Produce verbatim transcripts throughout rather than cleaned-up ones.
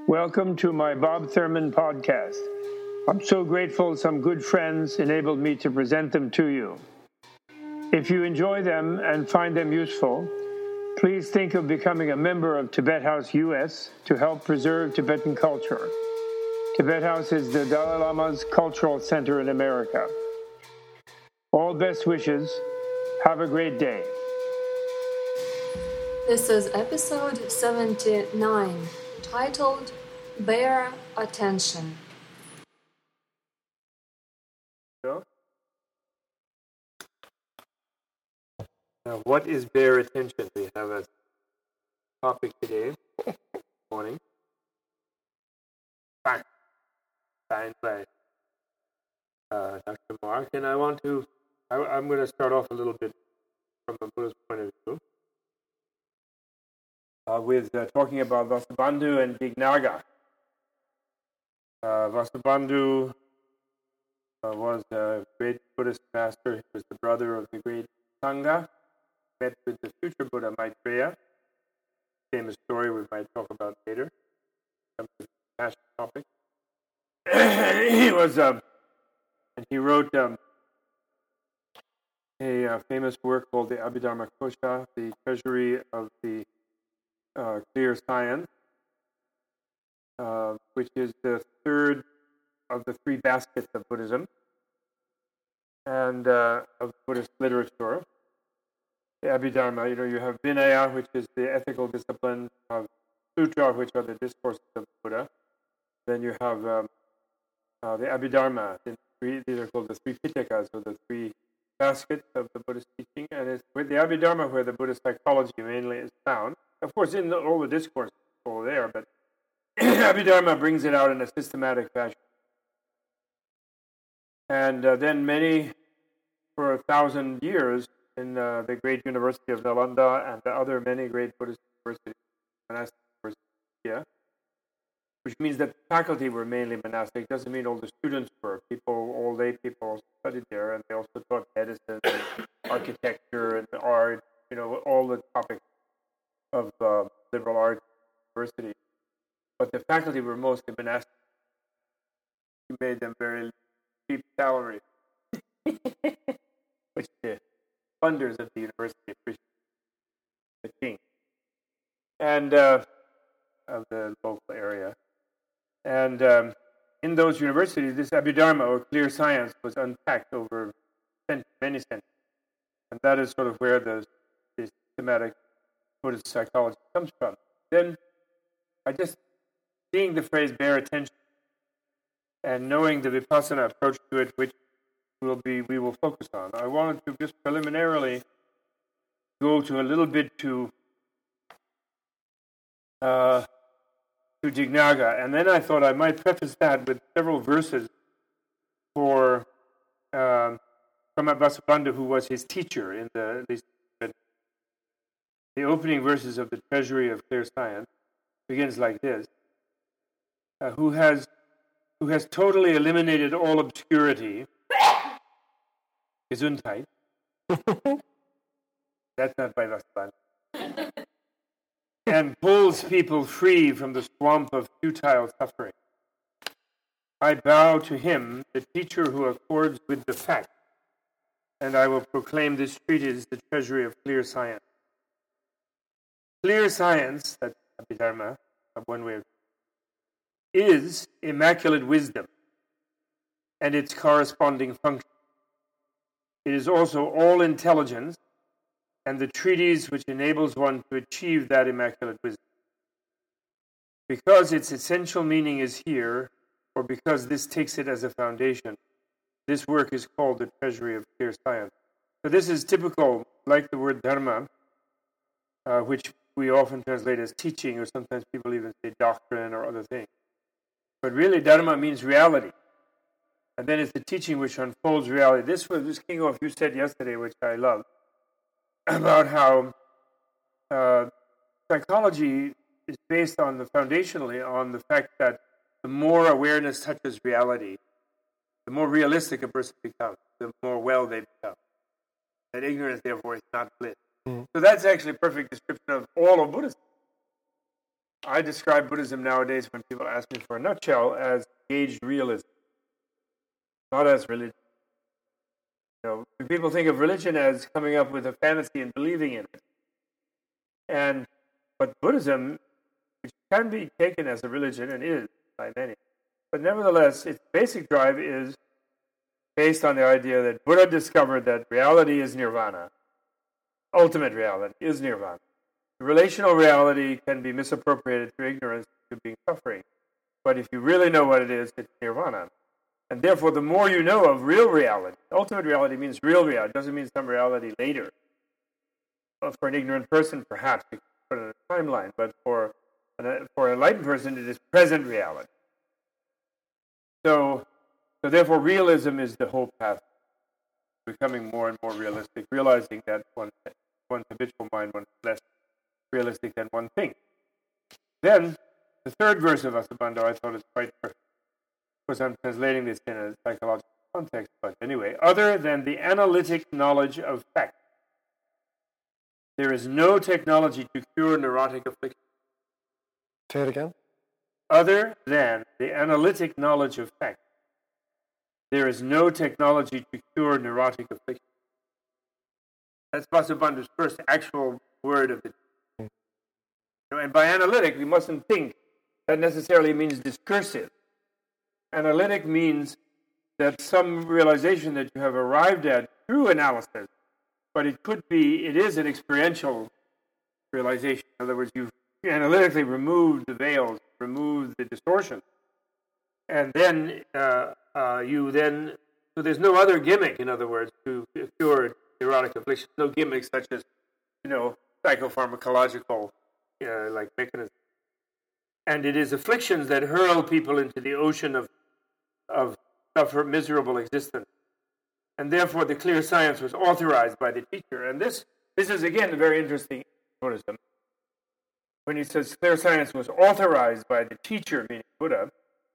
Welcome to my Bob Thurman podcast. I'm so grateful some good friends enabled me to present them to you. If you enjoy them and find them useful, please think of becoming a member of Tibet House U S to help preserve Tibetan culture. Tibet House is the Dalai Lama's cultural center in America. All best wishes. Have a great day. This is episode seventy-nine, titled Bear Attention. Now, what is bear attention? We have a topic today, morning. Fact, signed by uh, Doctor Mark, and I want to, I, I'm going to start off a little bit from a Buddhist point of view, uh, with uh, talking about Vasubandhu and Dignaga. Uh, Vasubandhu uh, was a great Buddhist master. He was the brother of the great Sangha. Met with the future Buddha Maitreya. Famous story we might talk about later. Some passion topic. he was, um, and he wrote um, a uh, famous work called the Abhidharma Kosha, the Treasury of the uh, Clear Science, uh, which is the third of the three baskets of Buddhism and uh, of Buddhist literature. The Abhidharma, you know, you have Vinaya, which is the ethical discipline, of Sutra, which are the discourses of the Buddha. Then you have um, uh, the Abhidharma. The three, these are called the three Pitakas, or the three baskets of the Buddhist teaching. And it's with the Abhidharma where the Buddhist psychology mainly is found. Of course, in the, all the discourses all there, but Abhidharma brings it out in a systematic fashion. And uh, then many, for a thousand years, in uh, the great University of Nalanda and the other many great Buddhist universities, monastic universities here, which means that the faculty were mainly monastic. Doesn't mean all the students were. People, all lay people also studied there, and they also taught medicine, and architecture, and art. You know, all the topics of uh, liberal arts university. But the faculty were mostly monastic. You made them very cheap salary, which the funders of the university appreciate, the king, and uh, of the local area. And um, in those universities, this Abhidharma, or clear science, was unpacked over many centuries. And that is sort of where the, the systematic Buddhist psychology comes from. Then, I just, seeing the phrase bear attention, and knowing the Vipassana approach to it, which will be we will focus on, I wanted to just preliminarily go to a little bit to uh, to Dignaga, and then I thought I might preface that with several verses for um, from Vasubandhu, who was his teacher in the at least the opening verses of the Treasury of Clear Science begins like this: uh, "Who has who has totally eliminated all obscurity." Gesundheit. That's not by Vasubandhu. And pulls people free from the swamp of futile suffering. I bow to him, the teacher who accords with the fact, and I will proclaim this treatise the treasury of clear science. Clear science, that's Abhidharma, one way of is immaculate wisdom and its corresponding function. It is also all intelligence and the treatise which enables one to achieve that immaculate wisdom. Because its essential meaning is here, or because this takes it as a foundation, this work is called the Treasury of Clear Science. So this is typical, like the word dharma, uh, which we often translate as teaching, or sometimes people even say doctrine or other things. But really, dharma means reality. And then it's the teaching which unfolds reality. This was this King of you said yesterday, which I love, about how uh, psychology is based on the foundationally on the fact that the more awareness touches reality, the more realistic a person becomes, the more well they become. That ignorance, therefore, is not bliss. Mm. So that's actually a perfect description of all of Buddhism. I describe Buddhism nowadays when people ask me for a nutshell as gauged realism, not as religion. You know, people think of religion as coming up with a fantasy and believing in it. And but Buddhism, which can be taken as a religion and is by many, but nevertheless, its basic drive is based on the idea that Buddha discovered that reality is nirvana. Ultimate reality is nirvana. The relational reality can be misappropriated through ignorance to being suffering. But if you really know what it is, it's nirvana. And therefore, the more you know of real reality, ultimate reality means real reality. It doesn't mean some reality later. Well, for an ignorant person, perhaps, you can put it in a timeline. But for an, for an enlightened person, it is present reality. So, so therefore, realism is the whole path, becoming more and more realistic, realizing that one, one's habitual mind, one's less realistic than one thinks. Then, the third verse of Vasubandhu, I thought is quite perfect. Of course, I'm translating this in a psychological context, but anyway, other than the analytic knowledge of fact, there is no technology to cure neurotic affliction. Say it again. Other than the analytic knowledge of fact, there is no technology to cure neurotic affliction. That's Vasubandhu's first actual word of the. Mm. And by analytic, we mustn't think that necessarily means discursive. Analytic means that some realization that you have arrived at through analysis, but it could be, it is an experiential realization. In other words, you've analytically removed the veils, removed the distortion, and then uh, uh, you then, so there's no other gimmick, in other words, to cure neurotic affliction. No gimmicks such as, you know, psychopharmacological, uh, like mechanisms. And it is afflictions that hurl people into the ocean of of suffer miserable existence. And therefore the clear science was authorized by the teacher. And this this is again very interesting in Buddhism. When he says clear science was authorized by the teacher, meaning Buddha,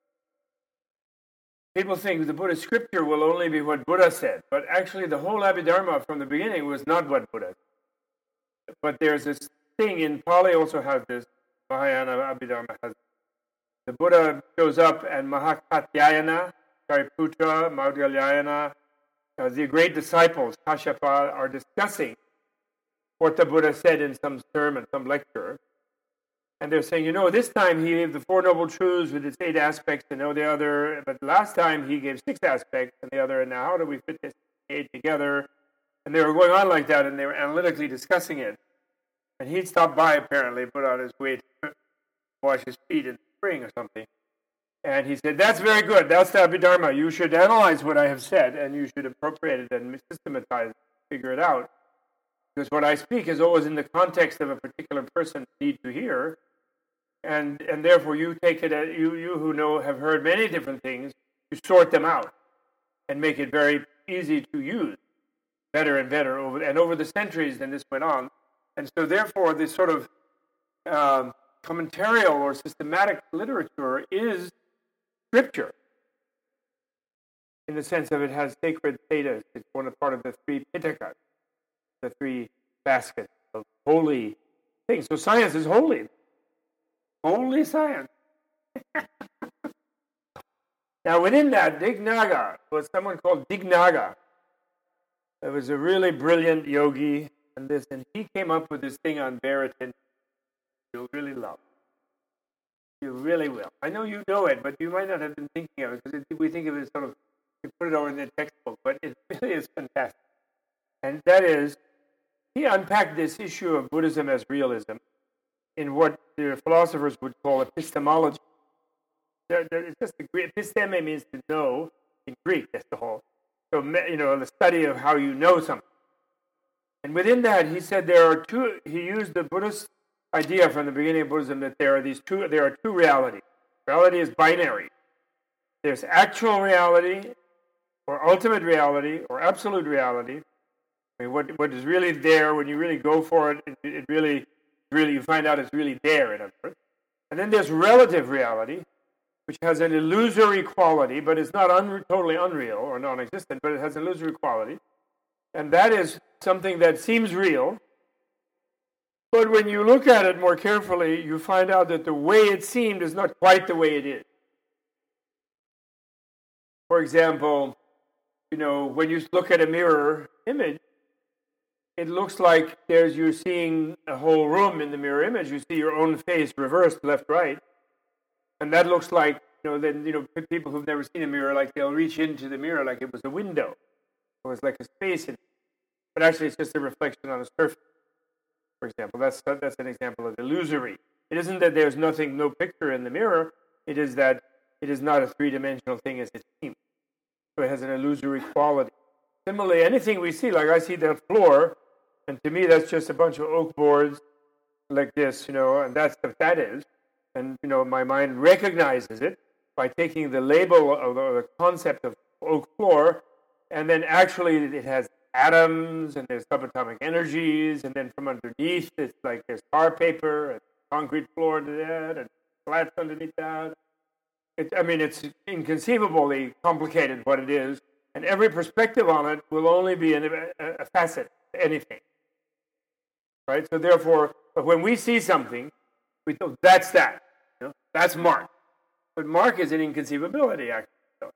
people think the Buddhist scripture will only be what Buddha said. But actually the whole Abhidharma from the beginning was not what Buddha said. But there's this thing in Pali also has this, Mahayana Abhidharma has the Buddha shows up and Mahakatyayana, Shariputra, Maudgalyayana, uh, the great disciples, Kashyapa, are discussing what the Buddha said in some sermon, some lecture. And they're saying, you know, this time he gave the Four Noble Truths with its eight aspects and no the other, but last time he gave six aspects and the other, and now how do we fit this eight together? And they were going on like that, and they were analytically discussing it. And he'd stopped by, apparently, put on his way to wash his feet in the spring or something. And he said, that's very good. That's the Abhidharma. You should analyze what I have said, and you should appropriate it and systematize it, figure it out. Because what I speak is always in the context of a particular person need to hear. And and therefore you take it, as, you, you who know have heard many different things, you sort them out and make it very easy to use, better and better. Over And over the centuries, then this went on. And so therefore this sort of um, commentarial or systematic literature is scripture, in the sense of it has sacred thetas. It's one of part of the three pitakas, the three baskets of holy things. So science is holy. Holy science. Now within that, Dignaga was someone called Dignaga. It was a really brilliant yogi, and this, and he came up with this thing on bare attention. You'll really love. You really will. I know you know it, but you might not have been thinking of it, because we think of it as sort of, we put it over in the textbook, but it really is fantastic. And that is, he unpacked this issue of Buddhism as realism in what the philosophers would call epistemology. There, there, it's just the Greek, episteme means to know in Greek, that's the whole. So, you know, the study of how you know something. And within that, he said there are two, he used the Buddhist idea from the beginning of Buddhism that there are these two, there are two realities. Reality is binary. There's actual reality, or ultimate reality, or absolute reality. I mean, what what is really there when you really go for it, it, it really, really, you find out it's really there, in other words. And then there's relative reality, which has an illusory quality, but it's not un- totally unreal or non-existent, but it has an illusory quality. And that is something that seems real, But when you look at it more carefully, you find out that the way it seemed is not quite the way it is. For example, you know, when you look at a mirror image, it looks like there's you're seeing a whole room in the mirror image. You see your own face reversed left, right. And that looks like, you know, then, you know, people who've never seen a mirror, like they'll reach into the mirror like it was a window. It was like a space in it. But actually it's just a reflection on a surface. For example, that's that's an example of illusory. It isn't that there's nothing, no picture in the mirror. It is that it is not a three-dimensional thing as it seems. So it has an illusory quality. Similarly, anything we see, like I see that floor, and to me that's just a bunch of oak boards like this, you know, and that's what that is. And, you know, my mind recognizes it by taking the label of the concept of oak floor, and then actually it has atoms, and there's subatomic energies, and then from underneath it's like there's tar paper and concrete floor to that, and slats underneath that. It, I mean, it's inconceivably complicated what it is, and every perspective on it will only be an, a, a facet to anything. Right? So therefore, but when we see something, we think, that's that. You know? That's Mark. But Mark is an inconceivability, actually.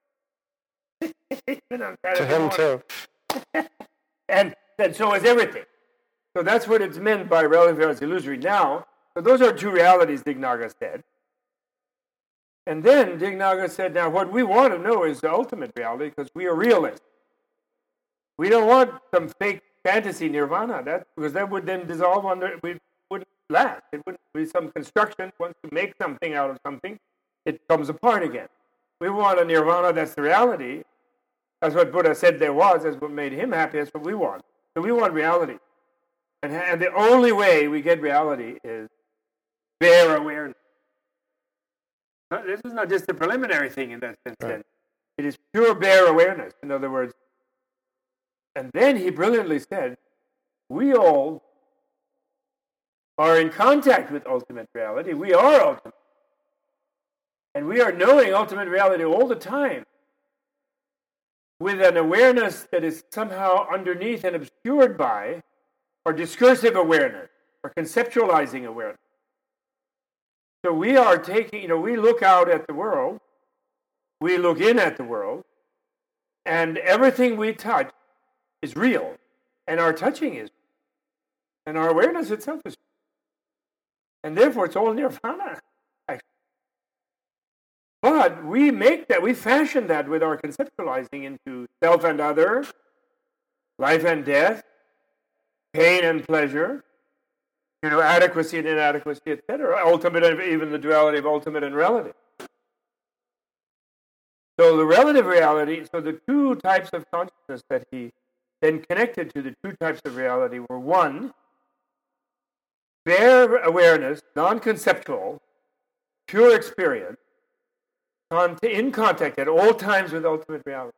To him, too. and, and so is everything. So that's what it's meant by relative as illusory. Now, so those are two realities, Dignaga said. And then Dignaga said, now what we want to know is the ultimate reality because we are realists. We don't want some fake fantasy nirvana, that, because that would then dissolve under, we wouldn't last. It wouldn't be some construction. Once you make something out of something, it comes apart again. We want a nirvana that's the reality. That's what Buddha said there was. That's what made him happy. That's what we want. So we want reality. And, and the only way we get reality is bare awareness. This is not just a preliminary thing in that sense. Right. It is pure bare awareness, in other words. And then he brilliantly said, we all are in contact with ultimate reality. We are ultimate. And we are knowing ultimate reality all the time, with an awareness that is somehow underneath and obscured by our discursive awareness, or conceptualizing awareness. So we are taking, you know, we look out at the world, we look in at the world, and everything we touch is real, and our touching is real, and our awareness itself is real. And therefore it's all nirvana, actually. But we make that, we fashion that with our conceptualizing into self and other, life and death, pain and pleasure, you know, adequacy and inadequacy, et cetera. Ultimate and even the duality of ultimate and relative. So the relative reality, so the two types of consciousness that he then connected to the two types of reality were one, bare awareness, non-conceptual, pure experience, in contact at all times with ultimate reality.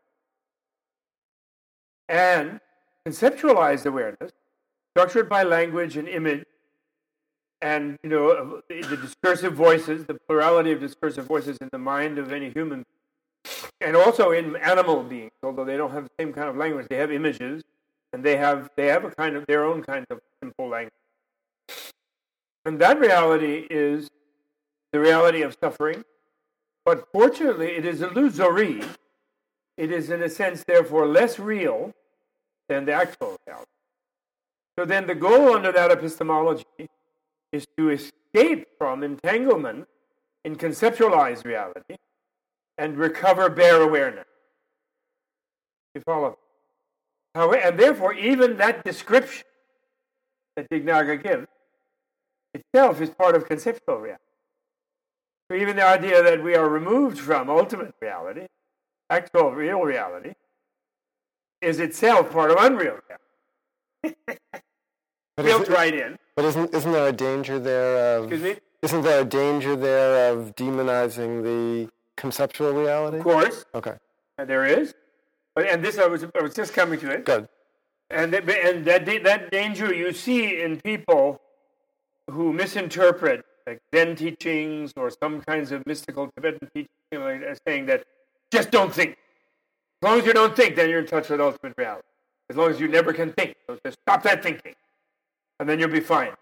And conceptualized awareness, structured by language and image, and, you know, the discursive voices, the plurality of discursive voices in the mind of any human, and also in animal beings, although they don't have the same kind of language, they have images, and they have they have a kind of their own kind of simple language. And that reality is the reality of suffering. But fortunately, it is illusory. It is, in a sense, therefore, less real than the actual reality. So then the goal under that epistemology is to escape from entanglement in conceptualized reality and recover bare awareness. You follow? However, and therefore, even that description that Dignaga gives itself is part of conceptual reality. So even the idea that we are removed from ultimate reality, actual real reality, is itself part of unreal reality. Built right in. But isn't isn't there a danger there of? Excuse me? Isn't there a danger there of demonizing the conceptual reality? Of course. Okay. And there is. But and this I was I was just coming to it. Good. And that, and that that danger you see in people who misinterpret like Zen teachings or some kinds of mystical Tibetan teachings, you know, like, saying that just don't think. As long as you don't think, then you're in touch with ultimate reality. As long as you never can think, so just stop that thinking, and then you'll be fine.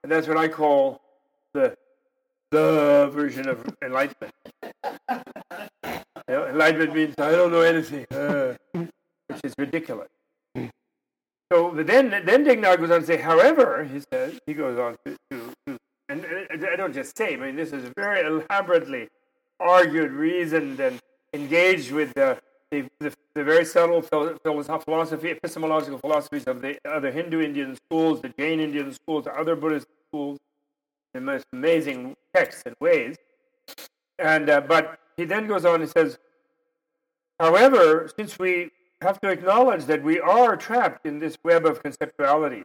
And that's what I call the the version of enlightenment. You know, enlightenment means I don't know anything, uh, which is ridiculous. So but then, then Dignaga goes on to say, however, he says, he goes on to, to, to and, and I don't just say, I mean, this is very elaborately argued, reasoned, and engaged with the, the, the, the very subtle philosophy, epistemological philosophies of the other Hindu Indian schools, the Jain Indian schools, the other Buddhist schools, in most amazing texts and ways. And uh, but he then goes on and says, however, since we have to acknowledge that we are trapped in this web of conceptuality,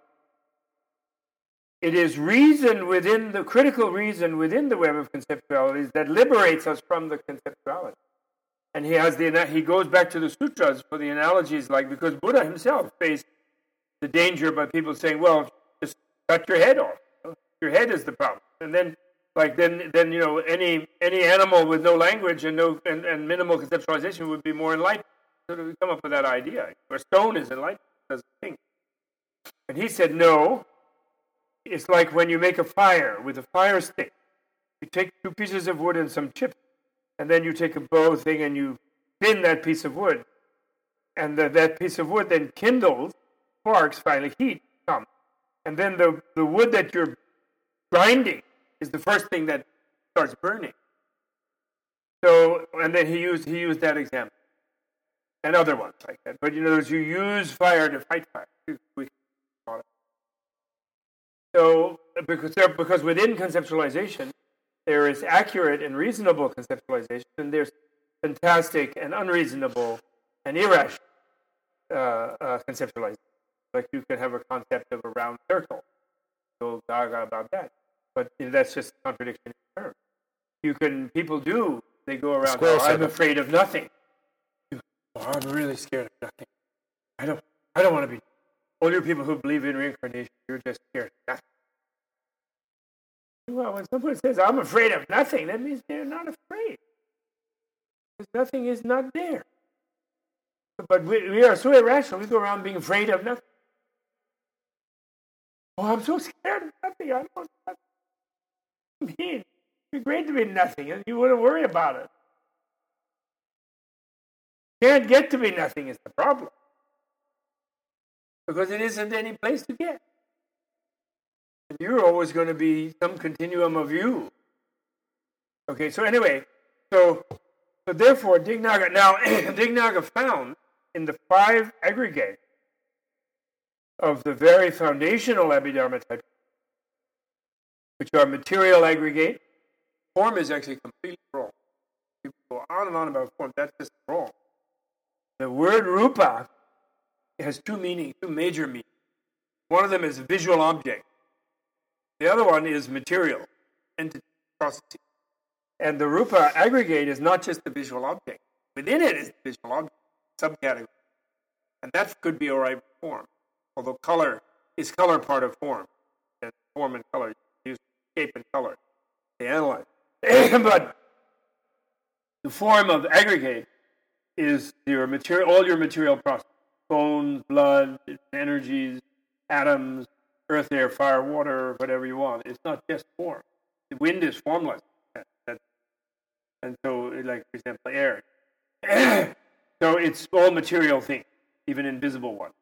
it is reason within the critical reason within the web of conceptualities that liberates us from the conceptuality. And he has the he goes back to the sutras for the analogies, like because Buddha himself faced the danger by people saying, "Well, just cut your head off. You know? Your head is the problem." And then, like then, then you know, any any animal with no language and no and, and minimal conceptualization would be more enlightened. So we come up with that idea, where stone is enlightened, doesn't think. And he said, no. It's like when you make a fire with a fire stick. You take two pieces of wood and some chips, and then you take a bow thing and you pin that piece of wood. And the, that piece of wood then kindles, sparks, finally heat comes. And then the, the wood that you're grinding is the first thing that starts burning. So, and then he used he used that example. And other ones like that. But in other words, you use fire to fight fire. We call it. So, because, there, because within conceptualization, there is accurate and reasonable conceptualization, and there's fantastic and unreasonable and irrational uh, uh, conceptualization. Like you can have a concept of a round circle. You'll gaga about that. But you know, that's just a contradiction in terms. You can, people do, they go around, oh, I'm afraid of nothing. Oh, I'm really scared of nothing. I don't I don't want to be. All you people who believe in reincarnation, you're just scared of nothing. Well, when someone says, I'm afraid of nothing, that means they're not afraid. Because nothing is not there. But we, we are so irrational, we go around being afraid of nothing. Oh, I'm so scared of nothing. I don't want nothing. I mean, it'd be great to be nothing, and you wouldn't worry about it. Can't get to be nothing is the problem. Because it isn't any place to get. And you're always going to be some continuum of you. Okay, so anyway, so so therefore Dignaga, now Dignaga found in the five aggregates of the very foundational Abhidharma type, which are material aggregate, form is actually completely wrong. People go on and on about form, that's just wrong. The word rupa has two meanings, two major meanings. One of them is a visual object. The other one is material, entity, processing. And the rupa aggregate is not just the visual object. Within it is the visual object, subcategory. And that could be all right with form. Although color is color part of form. And form and color, use shape and color. They analyze. But the form of aggregate is your material, all your material process, bones, blood, energies, atoms, earth, air, fire, water, whatever you want. It's not just form. The wind is formless. And so, like, for example, air. So it's all material things, even invisible ones.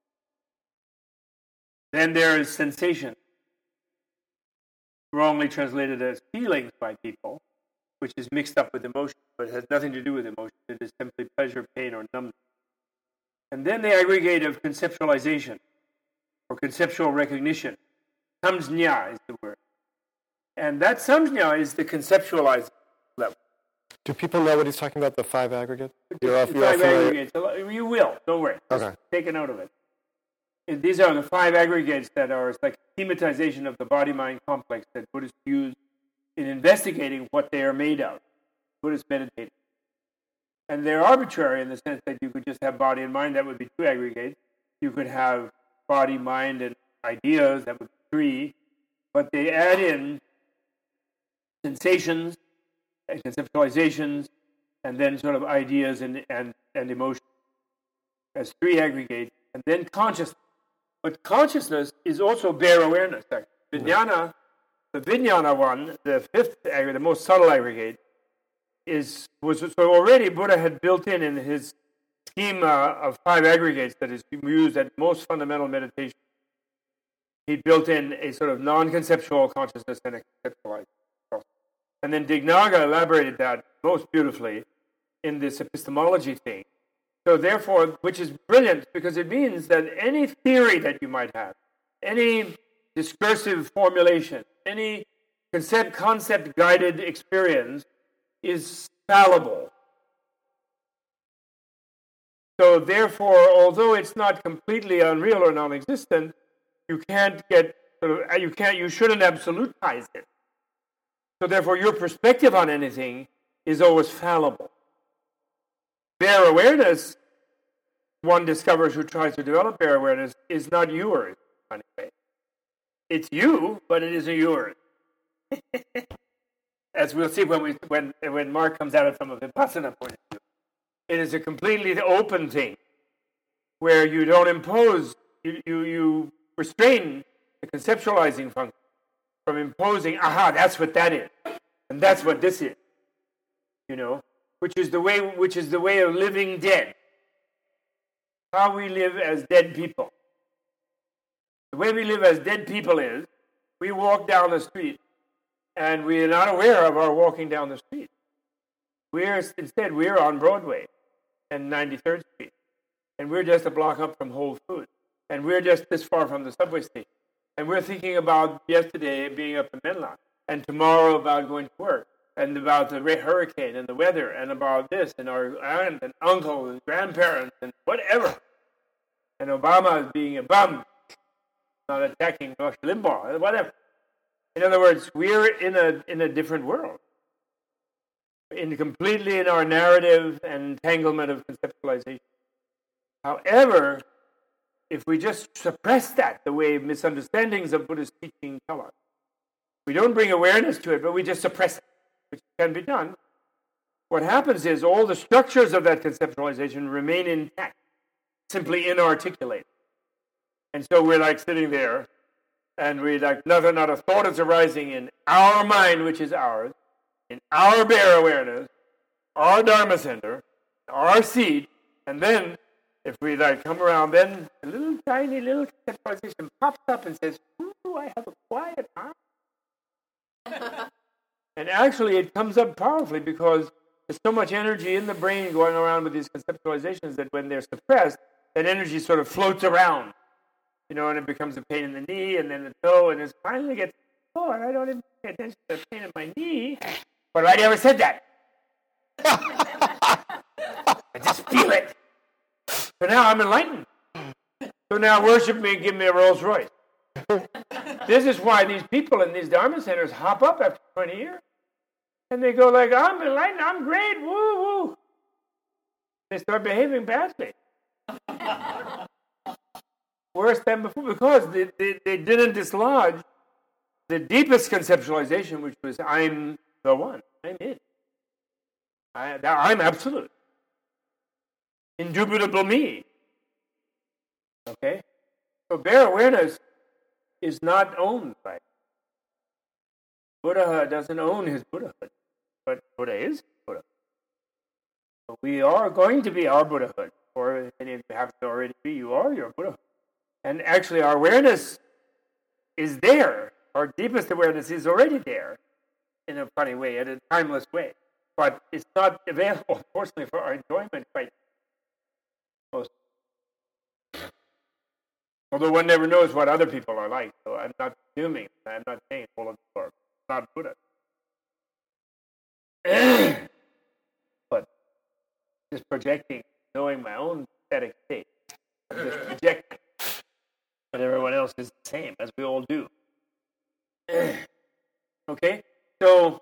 Then there is sensation, wrongly translated as feelings by people, which is mixed up with emotion, but it has nothing to do with emotion. It is simply pleasure, pain, or numbness. And then the aggregate of conceptualization, or conceptual recognition. Samjñā is the word. And that samjñā is the conceptualized level. Do people know what he's talking about, the five aggregates? You're off, the you're five off aggregates. You will, don't worry. Just okay. Take a note of it. And these are the five aggregates that are it's like thematization of the body-mind complex that Buddhists use in investigating what they are made of. Buddhists meditate. And they're arbitrary in the sense that you could just have body and mind, that would be two aggregates. You could have body, mind, and ideas, that would be three. But they add in sensations, and conceptualizations, and then sort of ideas and, and, and emotions as three aggregates, and then consciousness. But consciousness is also bare awareness, actually. Vijnana, the Vijnana one, the fifth aggregate, the most subtle aggregate, is was so already Buddha had built in in his schema of five aggregates that is used at most fundamental meditation. He built in a sort of non-conceptual consciousness and a conceptualized process. And then Dignaga elaborated that most beautifully in this epistemology thing. So therefore, which is brilliant because it means that any theory that you might have, any discursive formulation, any concept, concept-guided experience is fallible. So therefore, although it's not completely unreal or non-existent, you can't get sort of, you can't you shouldn't absolutize it. So therefore, your perspective on anything is always fallible. Bare awareness, one discovers who tries to develop bare awareness, is not yours, anyway. It's you, but it isn't yours. As we'll see when we when when Mark comes at it from a Vipassana point of view. It is a completely open thing, where you don't impose, you, you, you restrain the conceptualizing function from imposing, aha, that's what that is, and that's what this is, you know, which is the way, which is the way of living dead. How we live as dead people. The way we live as dead people is, we walk down the street, and we are not aware of our walking down the street. We're instead we're on Broadway and ninety-third Street, and we're just a block up from Whole Foods, and we're just this far from the subway station, and we're thinking about yesterday being up in Menla, and tomorrow about going to work, and about the hurricane and the weather, and about this, and our aunt and uncle and grandparents and whatever, and Obama being a bum, not attacking Rush Limbaugh, whatever. In other words, we're in a in a different world. In completely in our narrative and entanglement of conceptualization. However, if we just suppress that the way misunderstandings of Buddhist teaching tell us, we don't bring awareness to it, but we just suppress it, which can be done. What happens is all the structures of that conceptualization remain intact, simply inarticulate. And so we're like sitting there, and we like, nothing, not a thought is arising in our mind, which is ours, in our bare awareness, our Dharma center, our seat, and then if we like come around, then a little tiny little conceptualization pops up and says, "Ooh, I have a quiet mind." And actually, it comes up powerfully because there's so much energy in the brain going around with these conceptualizations that when they're suppressed, that energy sort of floats around, you know, and it becomes a pain in the knee, and then the toe, and it finally gets, oh, and I don't even pay attention to the pain in my knee. But I never said that. I just feel it. So now I'm enlightened. So now worship me and give me a Rolls Royce. This is why these people in these Dharma centers hop up after twenty years. And they go like, I'm enlightened, I'm great, woo, woo. They start behaving badly. Worse than before, because they, they, they didn't dislodge the deepest conceptualization, which was, I'm the one. I'm it. I, I'm absolute. Indubitable me. Okay? So bare awareness is not owned by it. Buddha doesn't own his Buddhahood, but Buddha is Buddha. So we are going to be our Buddhahood, or if any of you have to already be, you are your Buddhahood. And actually our awareness is there. Our deepest awareness is already there in a funny way, in a timeless way. But it's not available, unfortunately, for our enjoyment quite most. Although one never knows what other people are like, so I'm not assuming, I'm not saying all of them are not Buddha. But just projecting, knowing my own aesthetic state, I'm just projecting. But everyone else is the same, as we all do. Okay? So,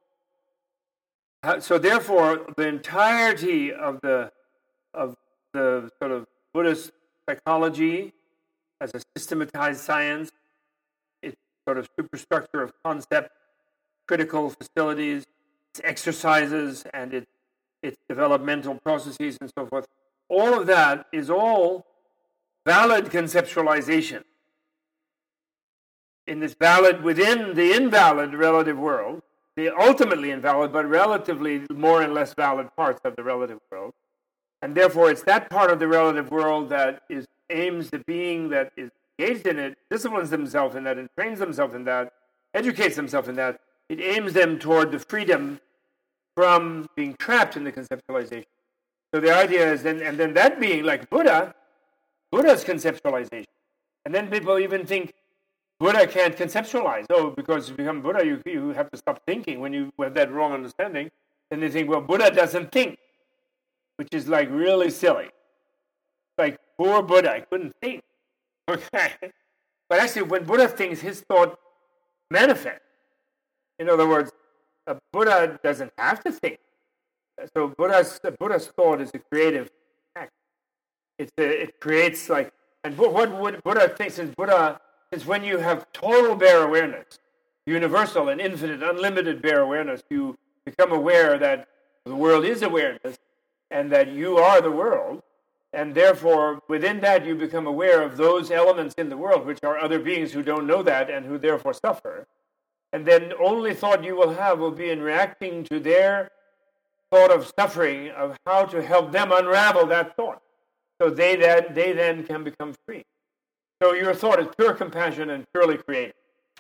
so therefore, the entirety of the of the sort of Buddhist psychology as a systematized science, its sort of superstructure of concept, critical facilities, its exercises, and its its developmental processes and so forth, all of that is all valid conceptualization. in this valid, within the invalid relative world, the ultimately invalid, but relatively more and less valid parts of the relative world. And therefore, it's that part of the relative world that is aims the being that is engaged in it, disciplines themselves in that, and trains themselves in that, educates themselves in that. It aims them toward the freedom from being trapped in the conceptualization. So the idea is then, and then that being like Buddha, Buddha's conceptualization. And then people even think Buddha can't conceptualize. Oh, because to become Buddha, you, you have to stop thinking. When you have that wrong understanding, then they think, well, Buddha doesn't think, which is like really silly. Like, poor Buddha, I couldn't think. Okay. But actually, when Buddha thinks, his thought manifests. In other words, a Buddha doesn't have to think. So Buddha's Buddha's thought is a creative act. It's a, it creates like, and what, what would Buddha thinks is Buddha is when you have total bare awareness, universal and infinite, unlimited bare awareness, you become aware that the world is awareness and that you are the world, and therefore within that you become aware of those elements in the world which are other beings who don't know that and who therefore suffer. And then only thought you will have will be in reacting to their thought of suffering, of how to help them unravel that thought. So they then, they then can become free. So your thought is pure compassion and purely creative.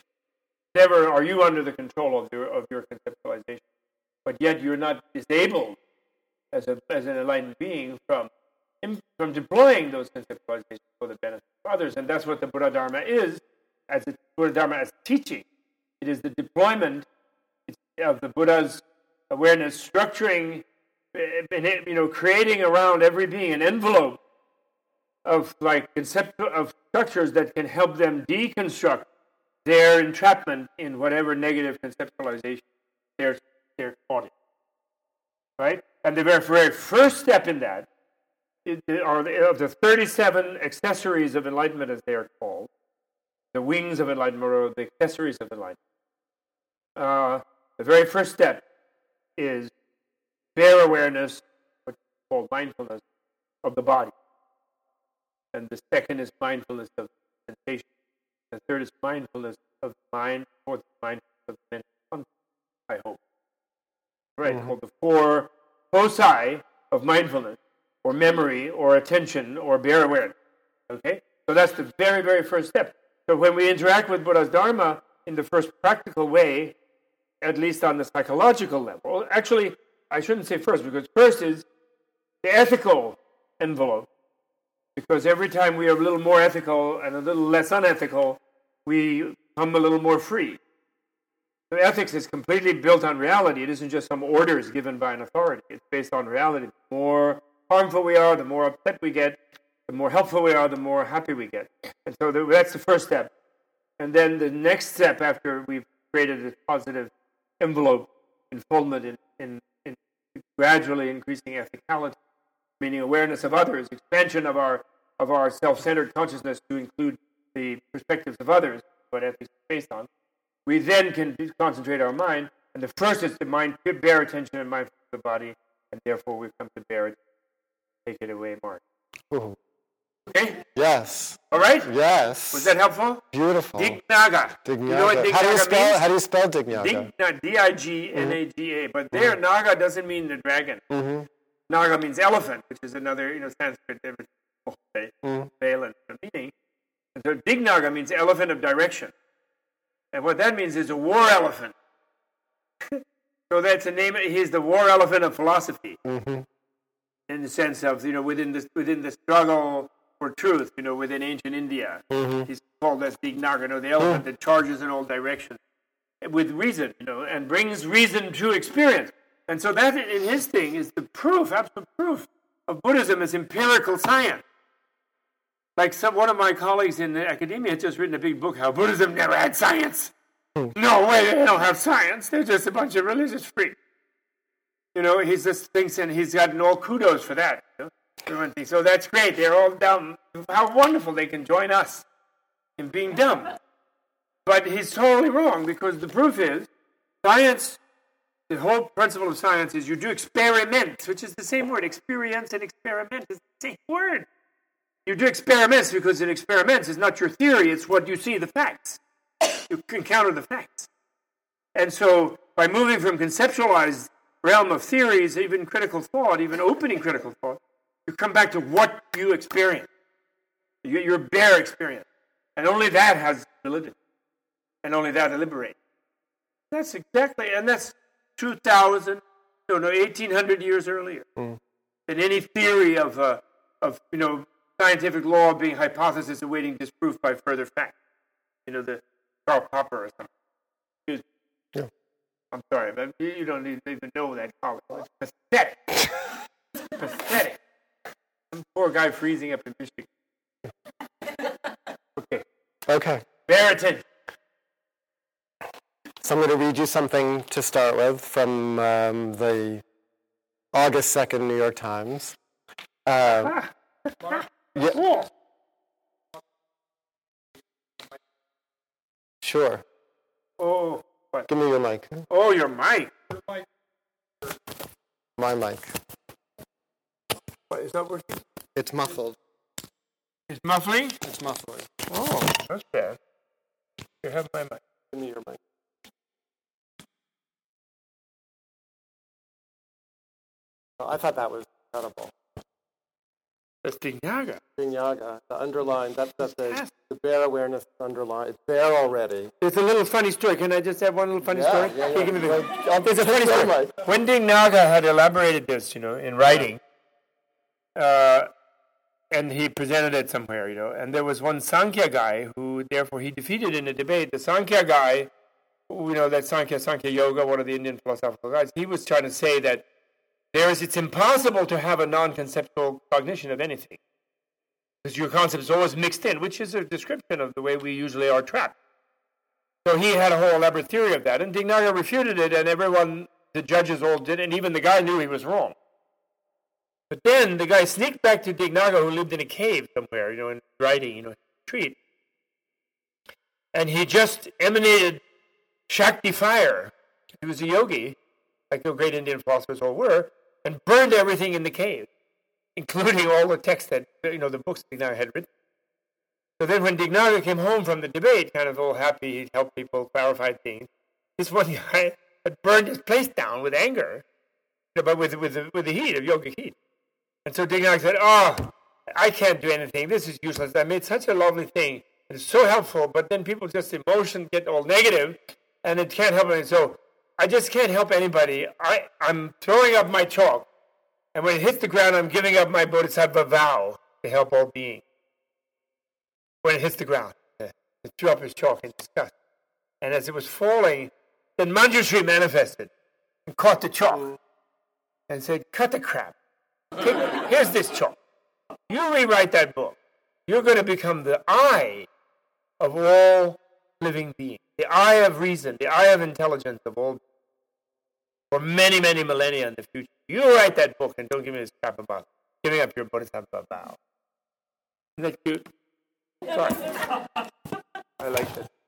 Never are you under the control of your, of your conceptualization. But yet you're not disabled as, a, as an enlightened being from, from deploying those conceptualizations for the benefit of others. And that's what the Buddha Dharma is, as a Buddha Dharma as teaching. It is the deployment of the Buddha's awareness, structuring, you know, creating around every being an envelope of like concept of structures that can help them deconstruct their entrapment in whatever negative conceptualization they're they're caught in. Right? And the very, very first step in that are the, of the thirty-seven accessories of enlightenment, as they are called, the wings of enlightenment, or the accessories of enlightenment. Uh, the very first step is bare awareness, what's called mindfulness, of the body. And the second is mindfulness of sensation. The third is mindfulness of the mind. The fourth is mindfulness of the mental, I hope. Right, mm-hmm. Called the four foci of mindfulness, or memory, or attention, or bare awareness. Okay? So that's the very, very first step. So when we interact with Buddha's Dharma in the first practical way, at least on the psychological level, actually, I shouldn't say first, because first is the ethical envelope. Because every time we are a little more ethical and a little less unethical, we come a little more free. So ethics is completely built on reality. It isn't just some orders given by an authority. It's based on reality. The more harmful we are, the more upset we get. The more helpful we are, the more happy we get. And so that's the first step. And then the next step, after we've created this positive envelope, enfoldment in, in, in gradually increasing ethicality, meaning awareness of others, expansion of our of our self-centered consciousness to include the perspectives of others, what ethics is based on, we then can concentrate our mind. And the first is to mind, bear attention and mindfulness of the body, and therefore we come to bear it. Take it away, Mark. Ooh. Okay? Yes. All right? Yes. Was that helpful? Beautiful. Dignaga. Dignaga. You know what Dignaga how do you spell, means? How do you spell Dignaga? Digna, D I G N A G A. But there, mm-hmm. Naga doesn't mean the dragon. Mm-hmm. Naga means elephant, which is another, you know, Sanskrit mm-hmm. valent meaning. And so Dignaga means elephant of direction. And what that means is a war elephant. So that's a name. He's the war elephant of philosophy. Mm-hmm. In the sense of, you know, within the, within the struggle for truth, you know, within ancient India. Mm-hmm. He's called as Dignaga, you know, the elephant mm-hmm. that charges in all directions with reason, you know, and brings reason to experience. And so that, in his thing, is the proof, absolute proof of Buddhism as empirical science. Like some one of my colleagues in academia had just written a big book, How Buddhism Never Had Science. Mm. No way, they don't have science. They're just a bunch of religious freaks. You know, he just thinks, and he's gotten all kudos for that. You know? So that's great. They're all dumb. How wonderful they can join us in being dumb. But he's totally wrong, because the proof is science, the whole principle of science is you do experiments, which is the same word. Experience and experiment is the same word. You do experiments because in experiments is not your theory, it's what you see, the facts. you encounter the facts. And so by moving from conceptualized realm of theories, even critical thought, even opening critical thought, you come back to what you experience, your bare experience. And only that has validity. And only that liberates. That's exactly, and that's two thousand, no, no, eighteen hundred years earlier. Mm. Than any theory of, uh, of, you know, scientific law being hypothesis awaiting disproof by further fact. You know, the Karl Popper or something. Excuse me. Yeah. I'm sorry, but you don't even know that college. It's pathetic. It's pathetic. Some poor guy freezing up in Michigan. Okay. Okay. Bear attention. So I'm going to read you something to start with from um, the August second New York Times. Uh, ah. yeah. Cool. Sure. Oh, what? Give me your mic. Oh, your mic. My mic. What, is that working? It's muffled. It's muffling? It's muffling. Oh, that's bad. You have my mic. Give me your mic. Oh, I thought that was incredible. That's Dignaga. Dignaga, the underline, that, that's the, the bare awareness underline. It's there already. There's a little funny story. Can I just have one little funny yeah, story? Yeah, yeah. Give me the, like, there's a funny story. Right. When Dignaga had elaborated this, you know, in writing, uh, and he presented it somewhere, you know, and there was one Sankhya guy who, therefore, he defeated in a debate. The Sankhya guy, you know, that Sankhya, Sankhya Yoga, one of the Indian philosophical guys, he was trying to say that there is, it's impossible to have a non-conceptual cognition of anything. Because your concept is always mixed in, which is a description of the way we usually are trapped. So he had a whole elaborate theory of that, and Dignaga refuted it, and everyone, the judges all did, and even the guy knew he was wrong. But then the guy sneaked back to Dignaga, who lived in a cave somewhere, you know, in writing, you know, retreat. And he just emanated Shakti fire. He was a yogi, like the great Indian philosophers all were, and burned everything in the cave, including all the text that, you know, the books Dignaga had written. So then when Dignaga came home from the debate, kind of all happy, he'd helped people clarify things, this one guy had burned his place down with anger, you know, but with, with, the, with the heat of yogic heat. And so Dignaga said, oh, I can't do anything. This is useless. I made such a lovely thing. It's so helpful, but then people just emotion get all negative, and it can't help it. So I just can't help anybody. I, I'm throwing up my chalk, and when it hits the ground, I'm giving up my bodhisattva vow to help all beings. When it hits the ground, he threw up his chalk in disgust. And as it was falling, then Manjushri manifested and caught the chalk and said, cut the crap. Take, here's this chalk. You rewrite that book. You're going to become the eye of all living beings, the eye of reason, the eye of intelligence of all for many, many millennia in the future. You write that book and don't give me this crap about giving up your bodhisattva vow. Isn't that cute? Sorry. I like that.